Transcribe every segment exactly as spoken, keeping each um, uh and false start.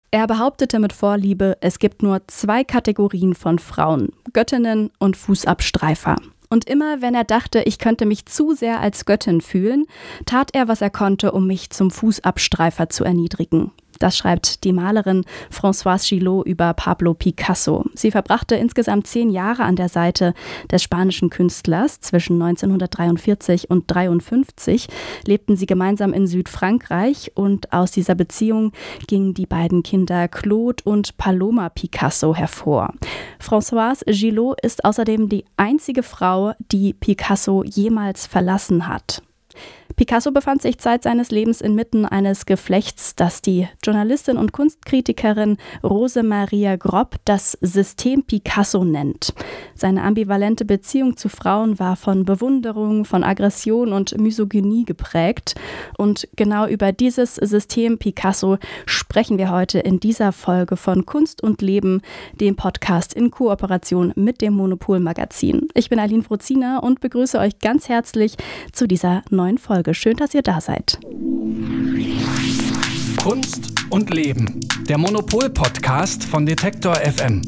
Er behauptete mit Vorliebe, es gibt nur zwei Kategorien von Frauen, Göttinnen und Fußabstreifer. Und immer, wenn er dachte, ich könnte mich zu sehr als Göttin fühlen, tat er, was er konnte, um mich zum Fußabstreifer zu erniedrigen. Das schreibt die Malerin Françoise Gillot über Pablo Picasso. Sie verbrachte insgesamt zehn Jahre an der Seite des spanischen Künstlers. Zwischen neunzehnhundertdreiundvierzig und dreiundfünfzig lebten sie gemeinsam in Südfrankreich und aus dieser Beziehung gingen die beiden Kinder Claude und Paloma Picasso hervor. Françoise Gillot ist außerdem die einzige Frau, die Picasso jemals verlassen hat. Picasso befand sich Zeit seines Lebens inmitten eines Geflechts, das die Journalistin und Kunstkritikerin Rose Maria Grob das System Picasso nennt. Seine ambivalente Beziehung zu Frauen war von Bewunderung, von Aggression und Misogynie geprägt. Und genau über dieses System Picasso sprechen wir heute in dieser Folge von Kunst und Leben, dem Podcast in Kooperation mit dem Monopol Magazin. Ich bin Aline Frozina und begrüße euch ganz herzlich zu dieser neuen Folge. Schön, dass ihr da seid. Kunst und Leben, der Monopol-Podcast von Detektor F M.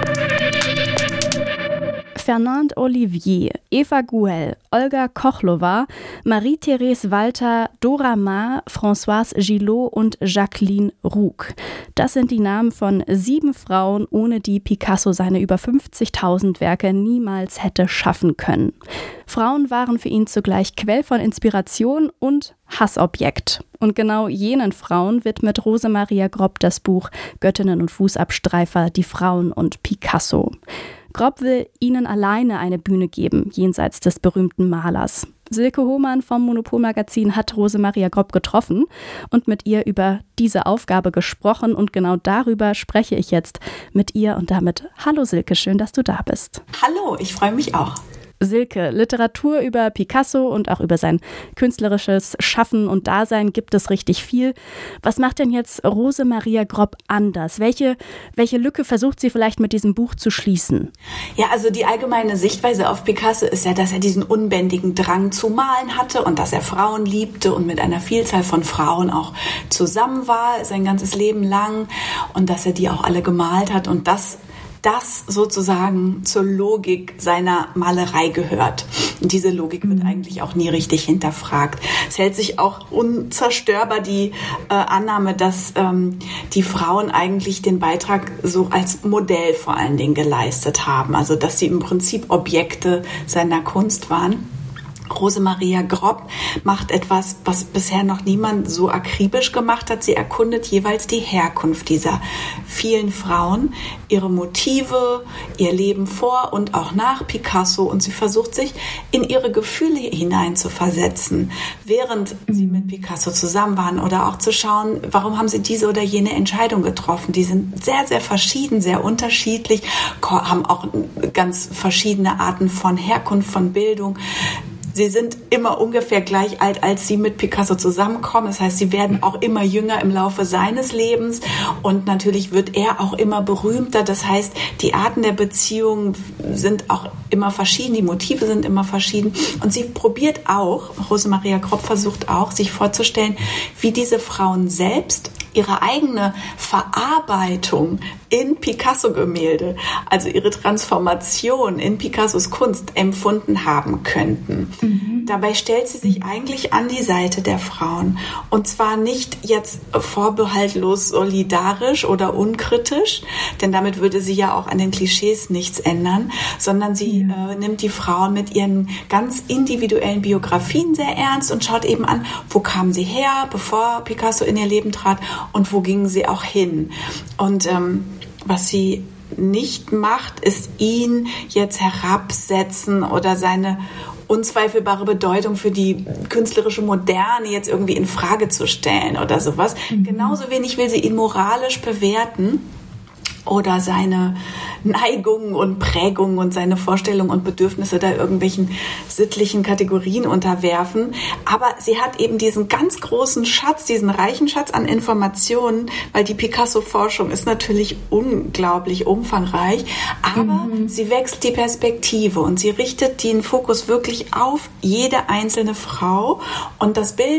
Fernand Olivier, Eva Guel, Olga Kochlowa, Marie-Therese Walter, Dora Maar, Françoise Gillot und Jacqueline Roux. Das sind die Namen von sieben Frauen, ohne die Picasso seine über fünfzigtausend Werke niemals hätte schaffen können. Frauen waren für ihn zugleich Quell von Inspiration und Hassobjekt. Und genau jenen Frauen widmet Rose Maria Grob das Buch Göttinnen und Fußabstreifer, die Frauen und Picasso. Grob will ihnen alleine eine Bühne geben, jenseits des berühmten Malers. Silke Hohmann vom Monopol Magazin hat Rose Maria Grob getroffen und mit ihr über diese Aufgabe gesprochen. Und genau darüber spreche ich jetzt mit ihr. Und damit hallo Silke, schön, dass du da bist. Hallo, ich freue mich auch. Silke, Literatur über Picasso und auch über sein künstlerisches Schaffen und Dasein gibt es richtig viel. Was macht denn jetzt Rose Maria Grob anders? Welche, welche Lücke versucht sie vielleicht mit diesem Buch zu schließen? Ja, also die allgemeine Sichtweise auf Picasso ist ja, dass er diesen unbändigen Drang zu malen hatte und dass er Frauen liebte und mit einer Vielzahl von Frauen auch zusammen war, sein ganzes Leben lang, und dass er die auch alle gemalt hat und das das sozusagen zur Logik seiner Malerei gehört. Und diese Logik wird eigentlich auch nie richtig hinterfragt. Es hält sich auch unzerstörbar die äh, Annahme, dass ähm, die Frauen eigentlich den Beitrag so als Modell vor allen Dingen geleistet haben. Also dass sie im Prinzip Objekte seiner Kunst waren. Rose Maria Grob macht etwas, was bisher noch niemand so akribisch gemacht hat. Sie erkundet jeweils die Herkunft dieser vielen Frauen, ihre Motive, ihr Leben vor und auch nach Picasso, und sie versucht sich in ihre Gefühle hineinzuversetzen, während sie mit Picasso zusammen waren, oder auch zu schauen, warum haben sie diese oder jene Entscheidung getroffen. Die sind sehr, sehr verschieden, sehr unterschiedlich, haben auch ganz verschiedene Arten von Herkunft, von Bildung. Sie sind immer ungefähr gleich alt, als sie mit Picasso zusammenkommen. Das heißt, sie werden auch immer jünger im Laufe seines Lebens. Und natürlich wird er auch immer berühmter. Das heißt, die Arten der Beziehung sind auch immer verschieden. Die Motive sind immer verschieden. Und sie probiert auch, Rose Maria Grob versucht auch, sich vorzustellen, wie diese Frauen selbst ihre eigene Verarbeitung in Picasso-Gemälde, also ihre Transformation in Picassos Kunst empfunden haben könnten. Mhm. Dabei stellt sie sich eigentlich an die Seite der Frauen. Und zwar nicht jetzt vorbehaltlos solidarisch oder unkritisch, denn damit würde sie ja auch an den Klischees nichts ändern, sondern sie ja. äh, nimmt die Frauen mit ihren ganz individuellen Biografien sehr ernst und schaut eben an, wo kamen sie her, bevor Picasso in ihr Leben trat, und wo gingen sie auch hin. Und ähm, was sie nicht macht, ist ihn jetzt herabsetzen oder seine unzweifelbare Bedeutung für die künstlerische Moderne jetzt irgendwie in Frage zu stellen oder sowas. Mhm. Genauso wenig will sie ihn moralisch bewerten oder seine Neigungen und Prägungen und seine Vorstellungen und Bedürfnisse da irgendwelchen sittlichen Kategorien unterwerfen. Aber sie hat eben diesen ganz großen Schatz, diesen reichen Schatz an Informationen, weil die Picasso-Forschung ist natürlich unglaublich umfangreich, aber mhm. sie wechselt die Perspektive und sie richtet den Fokus wirklich auf jede einzelne Frau, und das Bild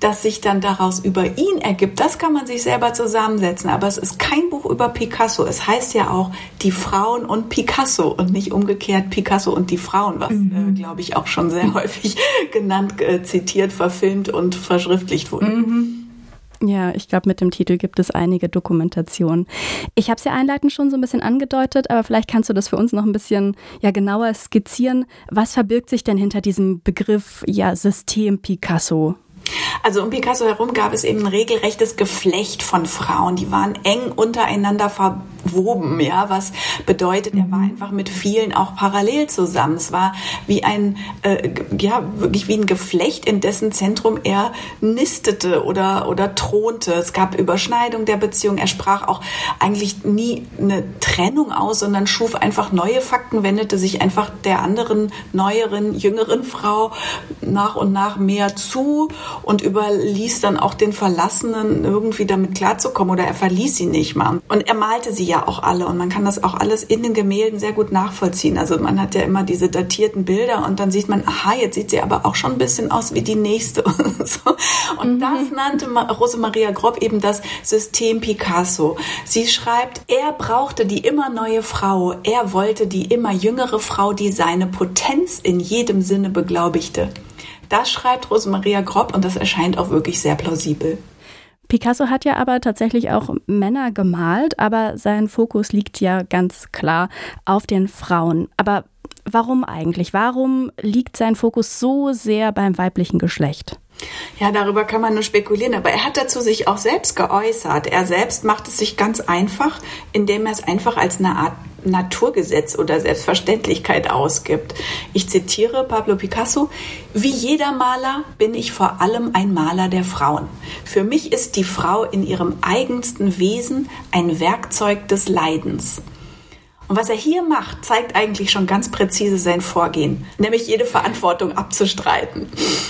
das sich dann daraus über ihn ergibt, das kann man sich selber zusammensetzen. Aber es ist kein Buch über Picasso. Es heißt ja auch die Frauen und Picasso und nicht umgekehrt Picasso und die Frauen, was, mhm. äh, glaube ich, auch schon sehr häufig genannt, äh, zitiert, verfilmt und verschriftlicht wurde. Mhm. Ja, ich glaube, mit dem Titel gibt es einige Dokumentationen. Ich habe es ja einleitend schon so ein bisschen angedeutet, aber vielleicht kannst du das für uns noch ein bisschen ja, genauer skizzieren. Was verbirgt sich denn hinter diesem Begriff ja, System Picasso? Also um Picasso herum gab es eben ein regelrechtes Geflecht von Frauen. Die waren eng untereinander verwoben, ja, was bedeutet, er war einfach mit vielen auch parallel zusammen. Es war wie ein, äh, ja, wirklich wie ein Geflecht, in dessen Zentrum er nistete oder, oder thronte. Es gab Überschneidung der Beziehung. Er sprach auch eigentlich nie eine Trennung aus, sondern schuf einfach neue Fakten, wendete sich einfach der anderen, neueren, jüngeren Frau nach und nach mehr zu und überließ dann auch den Verlassenen irgendwie damit klarzukommen oder er verließ sie nicht mal. Und er malte sie ja auch alle und man kann das auch alles in den Gemälden sehr gut nachvollziehen. Also man hat ja immer diese datierten Bilder und dann sieht man, aha, jetzt sieht sie aber auch schon ein bisschen aus wie die nächste. Und, so. und mhm. das nannte Rosemaria Grob eben das System Picasso. Sie schreibt, er brauchte die immer neue Frau, er wollte die immer jüngere Frau, die seine Potenz in jedem Sinne beglaubigte. Das schreibt Rosemaria Grob und das erscheint auch wirklich sehr plausibel. Picasso hat ja aber tatsächlich auch Männer gemalt, aber sein Fokus liegt ja ganz klar auf den Frauen. Aber warum eigentlich? Warum liegt sein Fokus so sehr beim weiblichen Geschlecht? Ja, darüber kann man nur spekulieren, aber er hat dazu sich auch selbst geäußert. Er selbst macht es sich ganz einfach, indem er es einfach als eine Art Naturgesetz oder Selbstverständlichkeit ausgibt. Ich zitiere Pablo Picasso: Wie jeder Maler bin ich vor allem ein Maler der Frauen. Für mich ist die Frau in ihrem eigensten Wesen ein Werkzeug des Leidens. Und was er hier macht, zeigt eigentlich schon ganz präzise sein Vorgehen, nämlich jede Verantwortung abzustreiten.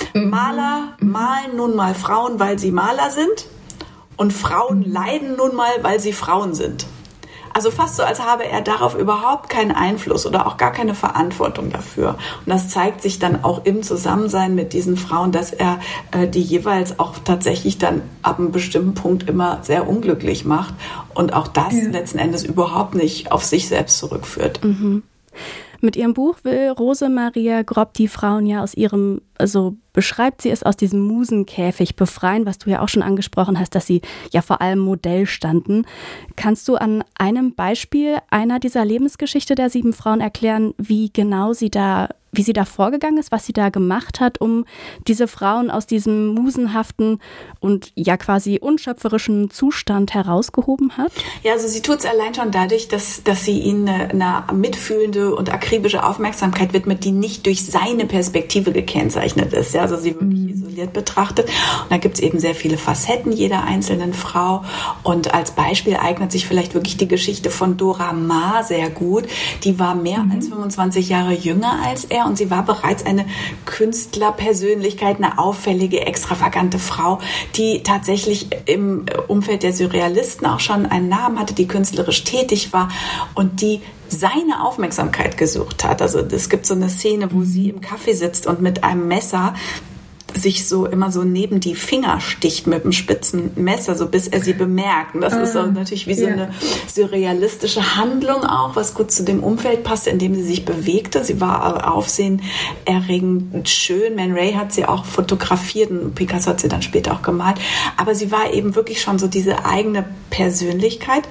Maler malen nun mal Frauen, weil sie Maler sind, und Frauen leiden nun mal, weil sie Frauen sind. Also fast so, als habe er darauf überhaupt keinen Einfluss oder auch gar keine Verantwortung dafür. Und das zeigt sich dann auch im Zusammensein mit diesen Frauen, dass er äh, die jeweils auch tatsächlich dann ab einem bestimmten Punkt immer sehr unglücklich macht und auch das ja. letzten Endes überhaupt nicht auf sich selbst zurückführt. Mhm. Mit ihrem Buch will Rosemaria Grob die Frauen ja aus ihrem, also beschreibt sie es, aus diesem Musenkäfig befreien, was du ja auch schon angesprochen hast, dass sie ja vor allem Modell standen. Kannst du an einem Beispiel einer dieser Lebensgeschichte der sieben Frauen erklären, wie genau sie da, wie sie da vorgegangen ist, was sie da gemacht hat, um diese Frauen aus diesem musenhaften und ja quasi unschöpferischen Zustand herausgehoben hat? Ja, also sie tut es allein schon dadurch, dass, dass sie ihnen eine, eine mitfühlende und akribische Aufmerksamkeit widmet, die nicht durch seine Perspektive gekennzeichnet ist. Ja, also sie wirklich mhm. isoliert betrachtet. Und da gibt es eben sehr viele Facetten jeder einzelnen Frau. Und als Beispiel eignet sich vielleicht wirklich die Geschichte von Dora Maar sehr gut. Die war mehr mhm. als fünfundzwanzig Jahre jünger als er und sie war bereits eine Künstlerpersönlichkeit, eine auffällige, extravagante Frau, die tatsächlich im Umfeld der Surrealisten auch schon einen Namen hatte, die künstlerisch tätig war und die seine Aufmerksamkeit gesucht hat. Also es gibt so eine Szene, wo sie im Café sitzt und mit einem Messer sich so immer so neben die Finger sticht mit einem spitzen Messer, so bis er sie bemerkt. Und das ah, ist so natürlich wie so ja. eine surrealistische Handlung auch, was gut zu dem Umfeld passte, in dem sie sich bewegte. Sie war aufsehenerregend schön. Man Ray hat sie auch fotografiert und Picasso hat sie dann später auch gemalt. Aber sie war eben wirklich schon so diese eigene Persönlichkeit.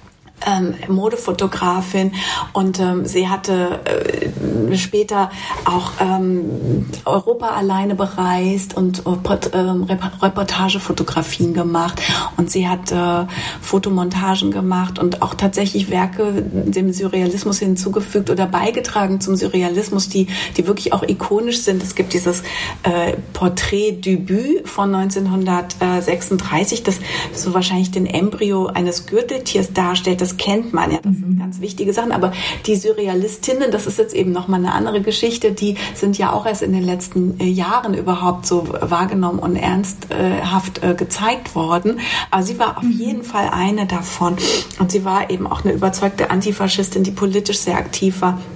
Ähm, Modefotografin und ähm, sie hatte äh, später auch ähm, Europa alleine bereist und äh, ähm, Reportagefotografien gemacht und sie hat äh, Fotomontagen gemacht und auch tatsächlich Werke dem Surrealismus hinzugefügt oder beigetragen zum Surrealismus, die, die wirklich auch ikonisch sind. Es gibt dieses äh, Porträt-Debüt von neunzehnhundertsechsunddreißig, das so wahrscheinlich den Embryo eines Gürteltiers darstellt. Das kennt man ja, das sind ganz wichtige Sachen, aber die Surrealistinnen, das ist jetzt eben nochmal eine andere Geschichte, die sind ja auch erst in den letzten Jahren überhaupt so wahrgenommen und ernsthaft gezeigt worden, aber sie war auf jeden Fall eine davon und sie war eben auch eine überzeugte Antifaschistin, die politisch sehr aktiv war.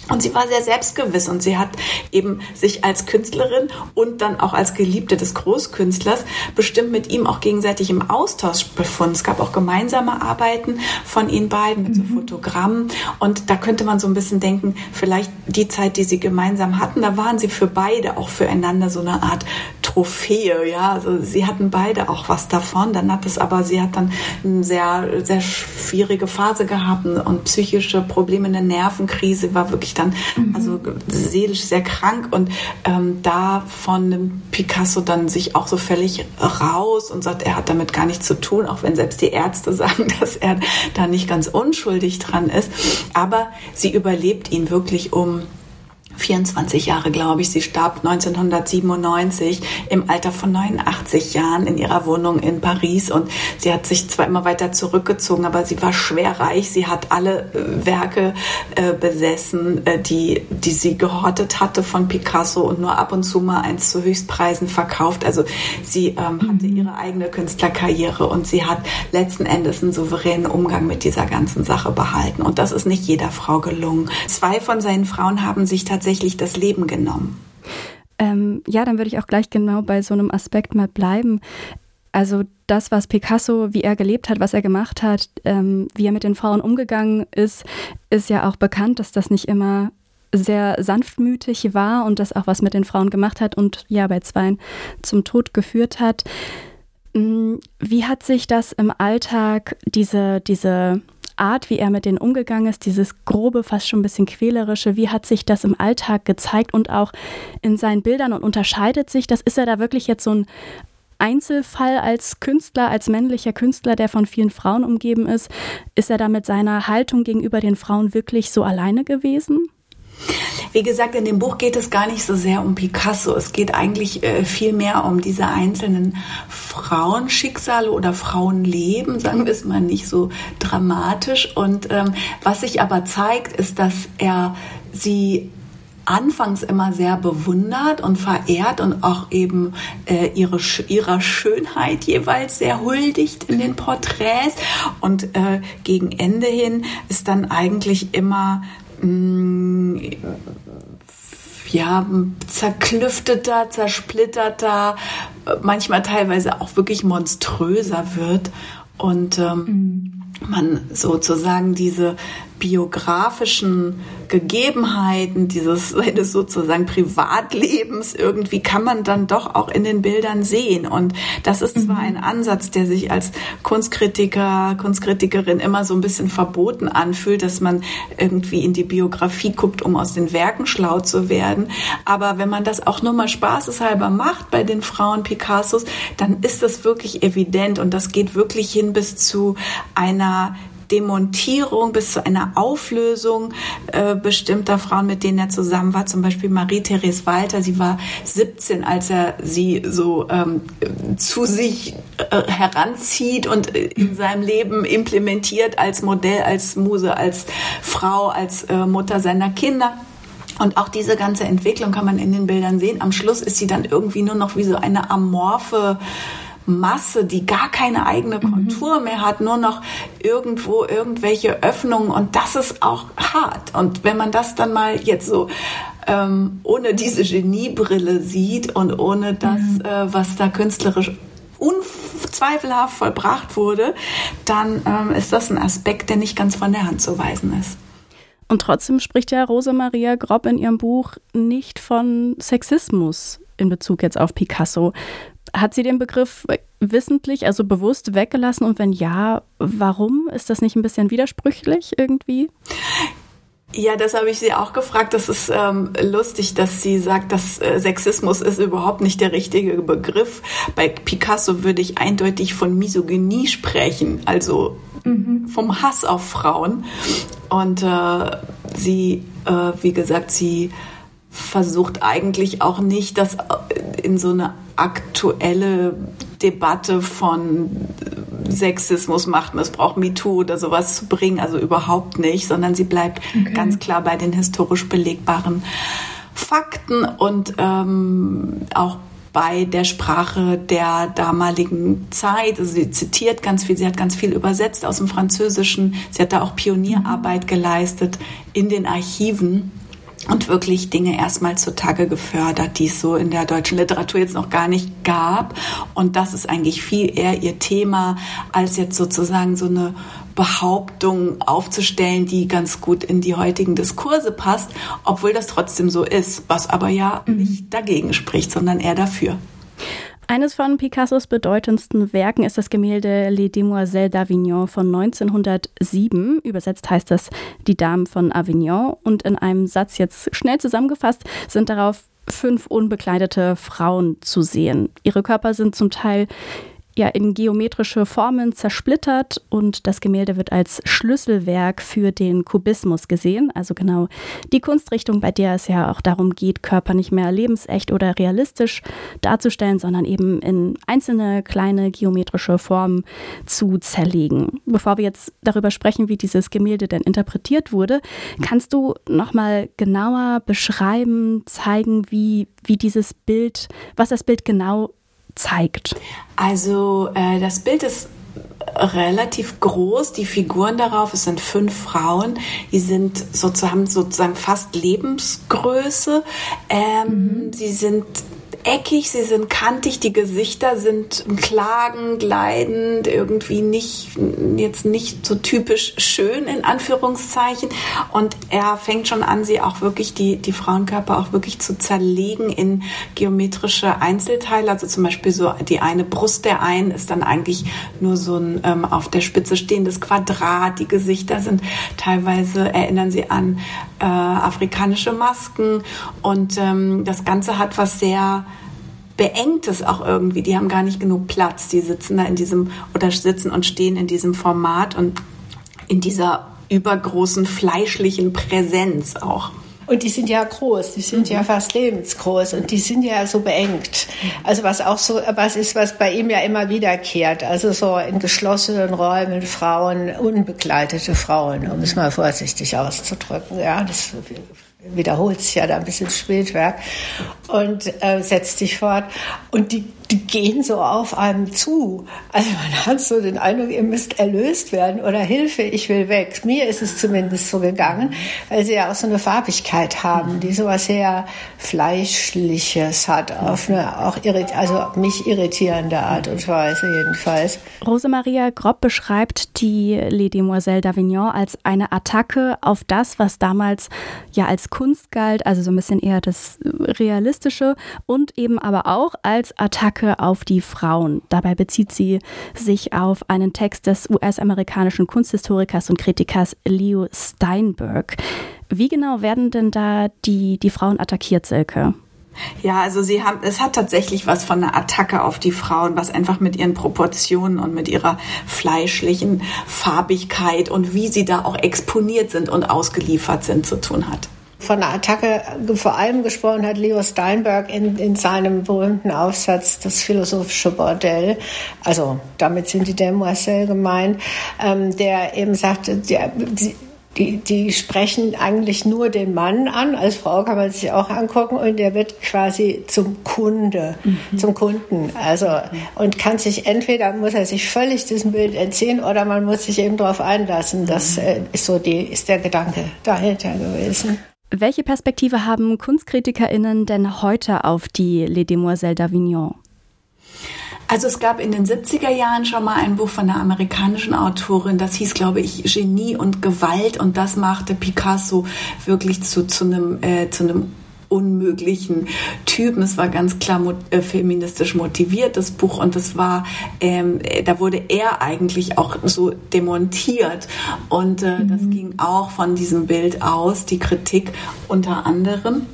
Und sie war sehr selbstgewiss und sie hat eben sich als Künstlerin und dann auch als Geliebte des Großkünstlers bestimmt mit ihm auch gegenseitig im Austausch befunden. Es gab auch gemeinsame Arbeiten von ihnen beiden mit so Fotogrammen. Und da könnte man so ein bisschen denken, vielleicht die Zeit, die sie gemeinsam hatten, da waren sie für beide auch füreinander so eine Art Trophäe. Ja, also sie hatten beide auch was davon. Dann hat es aber, sie hat dann eine sehr, sehr schwierige Phase gehabt und psychische Probleme, eine Nervenkrise, war wirklich dann also seelisch sehr krank und ähm, davon nimmt Picasso dann sich auch so völlig raus und sagt, er hat damit gar nichts zu tun, auch wenn selbst die Ärzte sagen, dass er da nicht ganz unschuldig dran ist. Aber sie überlebt ihn wirklich um vierundzwanzig Jahre, glaube ich. Sie starb neunzehnhundertsiebenundneunzig im Alter von neunundachtzig Jahren in ihrer Wohnung in Paris und sie hat sich zwar immer weiter zurückgezogen, aber sie war schwer reich. Sie hat alle äh, Werke äh, besessen, äh, die, die sie gehortet hatte von Picasso und nur ab und zu mal eins zu Höchstpreisen verkauft. Also sie ähm, mhm. hatte ihre eigene Künstlerkarriere und sie hat letzten Endes einen souveränen Umgang mit dieser ganzen Sache behalten. Und das ist nicht jeder Frau gelungen. Zwei von seinen Frauen haben sich tatsächlich tatsächlich das Leben genommen. Ähm, ja, dann würde ich auch gleich genau bei so einem Aspekt mal bleiben. Also das, was Picasso, wie er gelebt hat, was er gemacht hat, ähm, wie er mit den Frauen umgegangen ist, ist ja auch bekannt, dass das nicht immer sehr sanftmütig war und das auch was mit den Frauen gemacht hat und ja, bei zweien zum Tod geführt hat. Wie hat sich das im Alltag, diese, diese Art, wie er mit denen umgegangen ist, dieses grobe, fast schon ein bisschen quälerische, wie hat sich das im Alltag gezeigt und auch in seinen Bildern und unterscheidet sich das? Ist er da wirklich jetzt so ein Einzelfall als Künstler, als männlicher Künstler, der von vielen Frauen umgeben ist? Ist er da mit seiner Haltung gegenüber den Frauen wirklich so alleine gewesen? Wie gesagt, in dem Buch geht es gar nicht so sehr um Picasso. Es geht eigentlich äh, viel mehr um diese einzelnen Frauenschicksale oder Frauenleben, sagen wir es mal nicht so dramatisch. Und ähm, was sich aber zeigt, ist, dass er sie anfangs immer sehr bewundert und verehrt und auch eben äh, ihre, ihrer Schönheit jeweils sehr huldigt in den Porträts. Und äh, gegen Ende hin ist dann eigentlich immer ja, zerklüfteter, zersplitterter, manchmal teilweise auch wirklich monströser wird und ähm, mhm. man sozusagen diese biografischen Gegebenheiten dieses seines sozusagen Privatlebens irgendwie kann man dann doch auch in den Bildern sehen. Und das ist zwar ein Ansatz, der sich als Kunstkritiker, Kunstkritikerin immer so ein bisschen verboten anfühlt, dass man irgendwie in die Biografie guckt, um aus den Werken schlau zu werden. Aber wenn man das auch nur mal spaßeshalber macht bei den Frauen Picassos, dann ist das wirklich evident und das geht wirklich hin bis zu einer Demontierung, bis zu einer Auflösung äh, bestimmter Frauen, mit denen er zusammen war. Zum Beispiel Marie-Therese Walter. Sie war siebzehn, als er sie so ähm, zu sich äh, heranzieht und in seinem Leben implementiert als Modell, als Muse, als Frau, als äh, Mutter seiner Kinder. Und auch diese ganze Entwicklung kann man in den Bildern sehen. Am Schluss ist sie dann irgendwie nur noch wie so eine amorphe Masse, die gar keine eigene Kontur mehr hat, nur noch irgendwo irgendwelche Öffnungen und das ist auch hart. Und wenn man das dann mal jetzt so ähm, ohne diese Geniebrille sieht und ohne das, mhm. äh, was da künstlerisch unzweifelhaft vollbracht wurde, dann ähm, ist das ein Aspekt, der nicht ganz von der Hand zu weisen ist. Und trotzdem spricht ja Rosa-Maria Grob in ihrem Buch nicht von Sexismus in Bezug jetzt auf Picasso. Hat sie den Begriff wissentlich, also bewusst weggelassen? Und wenn ja, warum? Ist das nicht ein bisschen widersprüchlich irgendwie? Ja, das habe ich sie auch gefragt. Das ist ähm, lustig, dass sie sagt, dass äh, Sexismus ist überhaupt nicht der richtige Begriff. Bei Picasso würde ich eindeutig von Misogynie sprechen, also mhm. vom Hass auf Frauen. Und äh, sie, äh, wie gesagt, sie versucht eigentlich auch nicht, das in so eine aktuelle Debatte von Sexismus, Machtmissbrauch, MeToo oder sowas zu bringen, also überhaupt nicht, sondern sie bleibt okay. ganz klar bei den historisch belegbaren Fakten und ähm, auch bei der Sprache der damaligen Zeit. Also sie zitiert ganz viel, sie hat ganz viel übersetzt aus dem Französischen, sie hat da auch Pionierarbeit geleistet in den Archiven. und wirklich Dinge erstmal zutage gefördert, die es so in der deutschen Literatur jetzt noch gar nicht gab. Und das ist eigentlich viel eher ihr Thema, als jetzt sozusagen so eine Behauptung aufzustellen, die ganz gut in die heutigen Diskurse passt, obwohl das trotzdem so ist, was aber ja mhm. nicht dagegen spricht, sondern eher dafür. Eines von Picassos bedeutendsten Werken ist das Gemälde Les Demoiselles d'Avignon von neunzehnhundertsieben. Übersetzt heißt das Die Damen von Avignon. Und in einem Satz jetzt schnell zusammengefasst sind darauf fünf unbekleidete Frauen zu sehen. Ihre Körper sind zum Teil ja in geometrische Formen zersplittert und das Gemälde wird als Schlüsselwerk für den Kubismus gesehen, also genau die Kunstrichtung, bei der es ja auch darum geht, Körper nicht mehr lebensecht oder realistisch darzustellen, sondern eben in einzelne kleine geometrische Formen zu zerlegen. Bevor wir jetzt darüber sprechen, wie dieses Gemälde denn interpretiert wurde, kannst du nochmal genauer beschreiben, zeigen, wie, wie dieses Bild, was das Bild genau zeigt? Also äh, das Bild ist relativ groß, die Figuren darauf, es sind fünf Frauen, die sind sozusagen, sozusagen fast Lebensgröße. Ähm, mhm. Sie sind eckig, sie sind kantig, die Gesichter sind klagend, leidend, irgendwie nicht, jetzt nicht so typisch schön in Anführungszeichen. Und er fängt schon an, sie auch wirklich, die, die Frauenkörper auch wirklich zu zerlegen in geometrische Einzelteile. Also zum Beispiel so die eine Brust der einen ist dann eigentlich nur so ein ähm, auf der Spitze stehendes Quadrat. Die Gesichter sind teilweise, erinnern sie an äh, afrikanische Masken. Und ähm, das Ganze hat was sehr Beengtes auch irgendwie. Die haben gar nicht genug Platz. Die sitzen da in diesem oder sitzen und stehen in diesem Format und in dieser übergroßen fleischlichen Präsenz auch. Und die sind ja groß, die sind mhm. ja fast lebensgroß und die sind ja so beengt. Also was auch so, was ist, was bei ihm ja immer wiederkehrt. Also so in geschlossenen Räumen Frauen, unbegleitete Frauen, um es mal vorsichtig auszudrücken. Ja, das wiederholt sich ja da ein bisschen Spätwerk und äh, setzt sich fort. Und die, die gehen so auf einem zu. Also man hat so den Eindruck, ihr müsst erlöst werden oder Hilfe, ich will weg. Mir ist es zumindest so gegangen, weil sie ja auch so eine Farbigkeit haben, die sowas sehr Fleischliches hat, auf eine auch irrit- also mich irritierende Art und Weise jedenfalls. Rosemaria Grob beschreibt die Les Demoiselles d'Avignon als eine Attacke auf das, was damals ja als Kunst galt, also so ein bisschen eher das Realistische und eben aber auch als Attacke auf die Frauen. Dabei bezieht sie sich auf einen Text des U S-amerikanischen Kunsthistorikers und Kritikers Leo Steinberg. Wie genau werden denn da die, die Frauen attackiert, Silke? Ja, also sie haben, es hat tatsächlich was von einer Attacke auf die Frauen, was einfach mit ihren Proportionen und mit ihrer fleischlichen Farbigkeit und wie sie da auch exponiert sind und ausgeliefert sind zu tun hat. Von der Attacke vor allem gesprochen hat Leo Steinberg in, in seinem berühmten Aufsatz Das philosophische Bordell, also damit sind die Demoiselles gemeint, ähm, der eben sagte, der, die, die, die sprechen eigentlich nur den Mann an, als Frau kann man sich auch angucken und der wird quasi zum Kunde, mhm. zum Kunden, also und kann sich entweder, muss er sich völlig diesem Bild entziehen oder man muss sich eben darauf einlassen, das äh, ist so die, ist der Gedanke dahinter gewesen. Welche Perspektive haben KunstkritikerInnen denn heute auf die Les Demoiselles d'Avignon? Also es gab in den siebziger Jahren schon mal ein Buch von einer amerikanischen Autorin, das hieß, glaube ich, Genie und Gewalt und das machte Picasso wirklich zu, zu einem, äh, zu einem unmöglichen Typen. Es war ganz klar mo- äh, feministisch motiviert, das Buch, und das war, ähm, da wurde er eigentlich auch so demontiert und äh, mhm. das ging auch von diesem Bild aus, die Kritik unter anderem.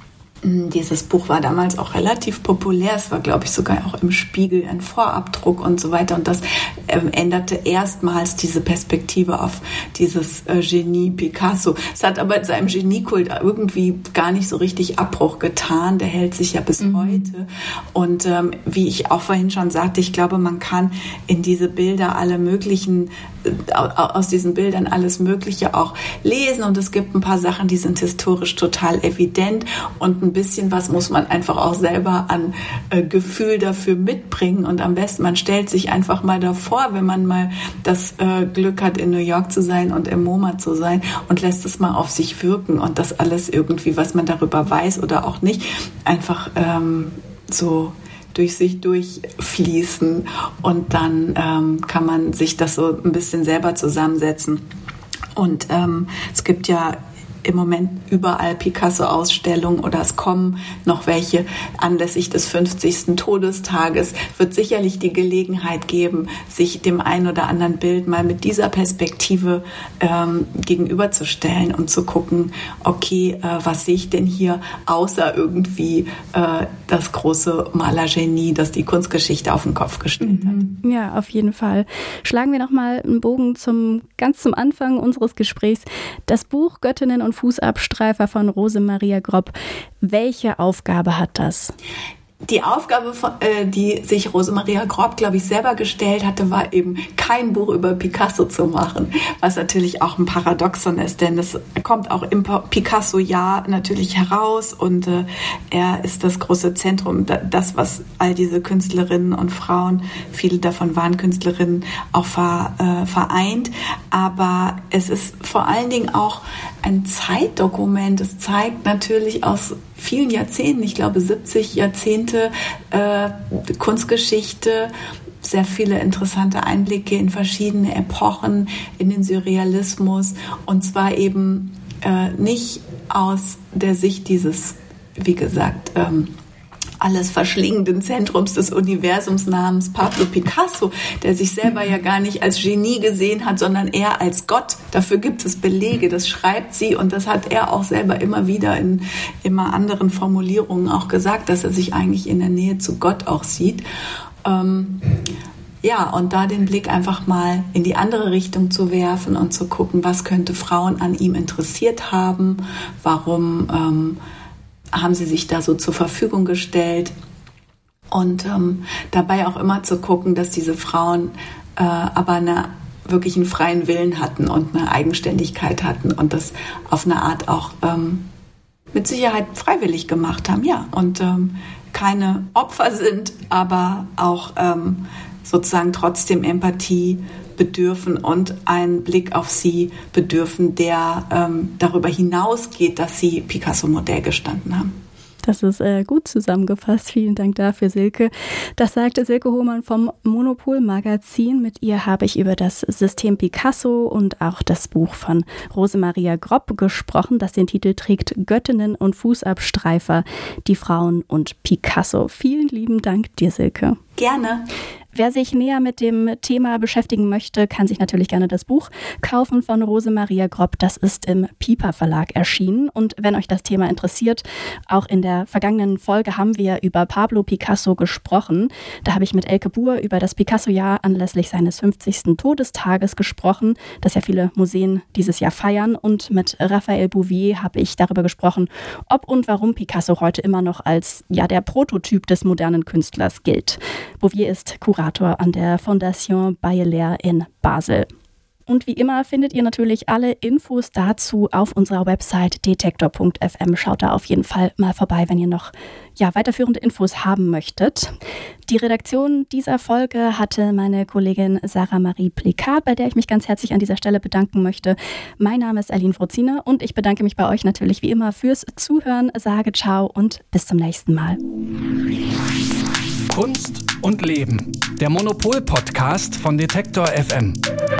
Dieses Buch war damals auch relativ populär. Es war, glaube ich, sogar auch im Spiegel ein Vorabdruck und so weiter. Und das ähm, änderte erstmals diese Perspektive auf dieses äh, Genie Picasso. Es hat aber seinem Geniekult irgendwie gar nicht so richtig Abbruch getan. Der hält sich ja bis mhm. heute. Und ähm, wie ich auch vorhin schon sagte, ich glaube, man kann in diese Bilder alle möglichen, äh, aus diesen Bildern alles Mögliche auch lesen. Und es gibt ein paar Sachen, die sind historisch total evident und ein bisschen was muss man einfach auch selber an äh, Gefühl dafür mitbringen und am besten, man stellt sich einfach mal davor, wenn man mal das äh, Glück hat, in New York zu sein und im MoMA zu sein und lässt es mal auf sich wirken und das alles irgendwie, was man darüber weiß oder auch nicht, einfach ähm, so durch sich durchfließen und dann ähm, kann man sich das so ein bisschen selber zusammensetzen. Und ähm, es gibt ja im Moment überall Picasso-Ausstellungen oder es kommen noch welche anlässlich des fünfzigsten Todestages. Wird sicherlich die Gelegenheit geben, sich dem einen oder anderen Bild mal mit dieser Perspektive ähm, gegenüberzustellen und zu gucken, okay, äh, was sehe ich denn hier, außer irgendwie äh, das große Malergenie, das die Kunstgeschichte auf den Kopf gestellt mhm. hat. Ja, auf jeden Fall. Schlagen wir nochmal einen Bogen zum ganz zum Anfang unseres Gesprächs. Das Buch Göttinnen und Fußabstreifer von Rosemaria Grob. Welche Aufgabe hat das? Die Aufgabe, von, äh, die sich Rosemaria Grob, glaube ich, selber gestellt hatte, war eben kein Buch über Picasso zu machen, was natürlich auch ein Paradoxon ist, denn es kommt auch im Picasso-Jahr natürlich heraus und äh, er ist das große Zentrum, das, was all diese Künstlerinnen und Frauen, viele davon waren Künstlerinnen, auch ver, äh, vereint, aber es ist vor allen Dingen auch ein Zeitdokument. Es zeigt natürlich aus vielen Jahrzehnten, ich glaube siebzig Jahrzehnte äh, Kunstgeschichte, sehr viele interessante Einblicke in verschiedene Epochen, in den Surrealismus und zwar eben äh, nicht aus der Sicht dieses, wie gesagt, ähm, alles verschlingenden Zentrums des Universums namens Pablo Picasso, der sich selber ja gar nicht als Genie gesehen hat, sondern eher als Gott. Dafür gibt es Belege, das schreibt sie und das hat er auch selber immer wieder in immer anderen Formulierungen auch gesagt, dass er sich eigentlich in der Nähe zu Gott auch sieht. Ähm, ja, und da den Blick einfach mal in die andere Richtung zu werfen und zu gucken, was könnte Frauen an ihm interessiert haben, warum ähm, haben sie sich da so zur Verfügung gestellt und ähm, dabei auch immer zu gucken, dass diese Frauen äh, aber eine, wirklich einen freien Willen hatten und eine Eigenständigkeit hatten und das auf eine Art auch ähm, mit Sicherheit freiwillig gemacht haben, ja, und ähm, keine Opfer sind, aber auch ähm, sozusagen trotzdem Empathie bedürfen und einen Blick auf sie bedürfen, der ähm, darüber hinausgeht, dass sie Picasso-Modell gestanden haben. Das ist äh, gut zusammengefasst. Vielen Dank dafür, Silke. Das sagte Silke Hohmann vom Monopol-Magazin. Mit ihr habe ich über das System Picasso und auch das Buch von Rosemaria Grob gesprochen, das den Titel trägt Göttinnen und Fußabstreifer, die Frauen und Picasso. Vielen lieben Dank dir, Silke. Gerne. Wer sich näher mit dem Thema beschäftigen möchte, kann sich natürlich gerne das Buch kaufen von Rosemaria Grob. Das ist im Piper Verlag erschienen. Und wenn euch das Thema interessiert, auch in der vergangenen Folge haben wir über Pablo Picasso gesprochen. Da habe ich mit Elke Buhr über das Picasso-Jahr anlässlich seines fünfzigsten Todestages gesprochen, das ja viele Museen dieses Jahr feiern. Und mit Raphael Bouvier habe ich darüber gesprochen, ob und warum Picasso heute immer noch als ja, der Prototyp des modernen Künstlers gilt. Bouvier ist Kurator an der Fondation Bayeler in Basel. Und wie immer findet ihr natürlich alle Infos dazu auf unserer Website detektor punkt f m. Schaut da auf jeden Fall mal vorbei, wenn ihr noch ja, weiterführende Infos haben möchtet. Die Redaktion dieser Folge hatte meine Kollegin Sarah Marie Plikat, bei der ich mich ganz herzlich an dieser Stelle bedanken möchte. Mein Name ist Aline Frozina und ich bedanke mich bei euch natürlich wie immer fürs Zuhören, sage ciao und bis zum nächsten Mal. Kunst und Leben. Der Monopol-Podcast von Detektor F M.